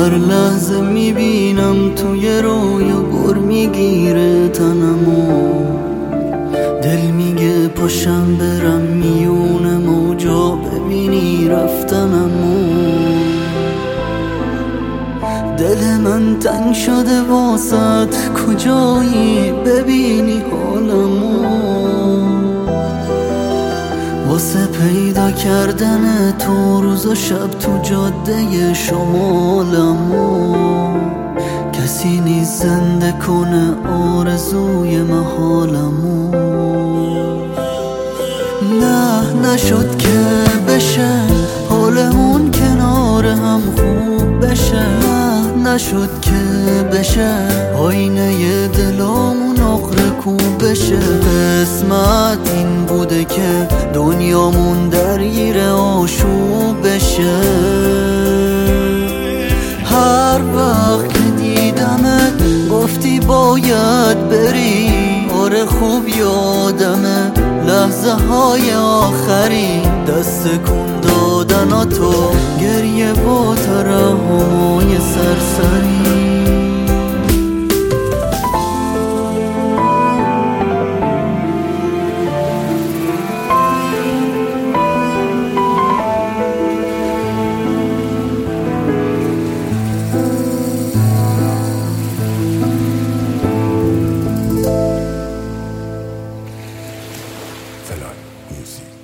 هر لحظه میبینم توی رویا بر میگیره تنمو، دل میگه پاشم برم میون موجا ببینی رفتنمو. دل من تنگ شده واسط، کجایی ببینی حالمو. واسه پیدا کردن تو روز و شب تو جاده شمالمو، کسی نیست زنده کنه آرزوی محالمو. نه نشد که بشه حالمون کنار هم خوب بشه، نه نشد که بشه آینه دلامون آخر کوب بشه. قسمت این بوده که دنیامون درگیر آشوب بشه. هر وقت که دیدمت گفتی باید بری، آره خوب یادمه لحظه های آخری، دست کن دادن تو گریه با ترحمای سرسری. فلان موزیک.